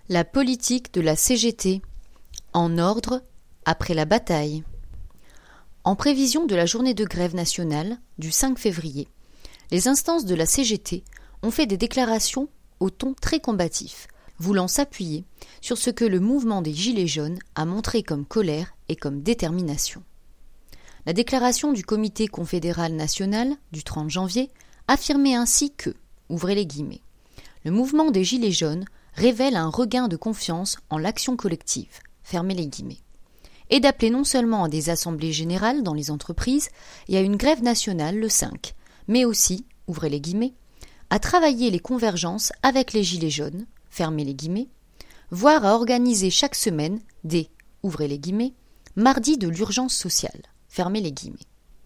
La politique de la CGT. En ordre, après la bataille. En prévision de la journée de grève nationale du 5 février, les instances de la CGT ont fait des déclarations au ton très combatif, voulant s'appuyer sur ce que le mouvement des Gilets jaunes a montré comme colère et comme détermination. La déclaration du Comité confédéral national du 30 janvier affirmait ainsi que, ouvrez les guillemets, le mouvement des Gilets jaunes révèle un regain de confiance en l'action collective, fermez les guillemets, et d'appeler non seulement à des assemblées générales dans les entreprises et à une grève nationale le 5, mais aussi, ouvrez les guillemets, à travailler les convergences avec les Gilets jaunes, fermez les guillemets, voire à organiser chaque semaine des, ouvrez les guillemets, mardis de l'urgence sociale, fermez les guillemets.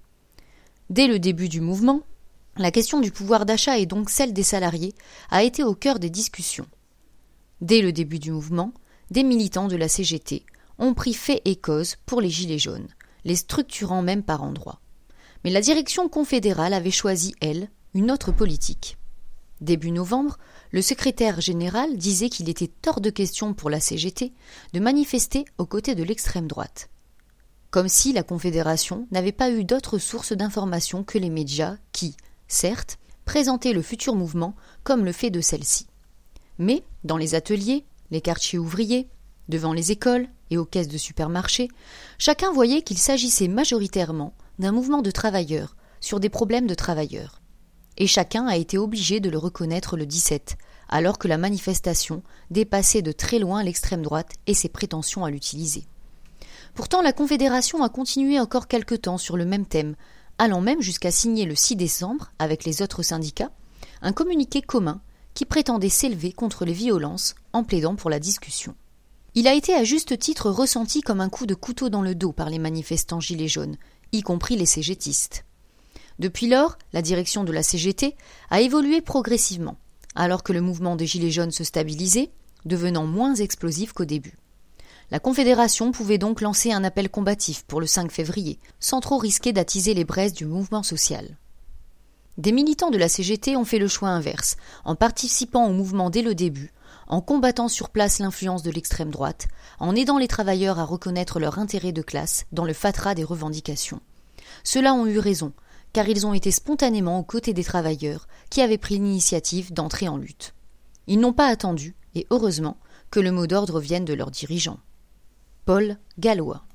Dès le début du mouvement, la question du pouvoir d'achat et donc celle des salariés a été au cœur des discussions. Dès le début du mouvement, des militants de la CGT ont pris fait et cause pour les Gilets jaunes, les structurant même par endroits. Mais la direction confédérale avait choisi, elle, une autre politique. Début novembre, le secrétaire général disait qu'il était hors de question pour la CGT de manifester aux côtés de l'extrême droite. Comme si la Confédération n'avait pas eu d'autres sources d'informations que les médias qui, certes, présentaient le futur mouvement comme le fait de celle-ci. Mais, dans les ateliers, les quartiers ouvriers, devant les écoles et aux caisses de supermarchés, chacun voyait qu'il s'agissait majoritairement d'un mouvement de travailleurs sur des problèmes de travailleurs. Et chacun a été obligé de le reconnaître le 17, alors que la manifestation dépassait de très loin l'extrême droite et ses prétentions à l'utiliser. Pourtant, la Confédération a continué encore quelque temps sur le même thème, allant même jusqu'à signer le 6 décembre, avec les autres syndicats, un communiqué commun qui prétendait s'élever contre les violences en plaidant pour la discussion. Il a été à juste titre ressenti comme un coup de couteau dans le dos par les manifestants gilets jaunes, y compris les CGTistes. Depuis lors, la direction de la CGT a évolué progressivement, alors que le mouvement des Gilets jaunes se stabilisait, devenant moins explosif qu'au début. La Confédération pouvait donc lancer un appel combatif pour le 5 février, sans trop risquer d'attiser les braises du mouvement social. Des militants de la CGT ont fait le choix inverse, en participant au mouvement dès le début, en combattant sur place l'influence de l'extrême droite, en aidant les travailleurs à reconnaître leur intérêt de classe dans le fatras des revendications. Ceux-là ont eu raison, car ils ont été spontanément aux côtés des travailleurs qui avaient pris l'initiative d'entrer en lutte. Ils n'ont pas attendu, et heureusement, que le mot d'ordre vienne de leurs dirigeants. Paul Gallois.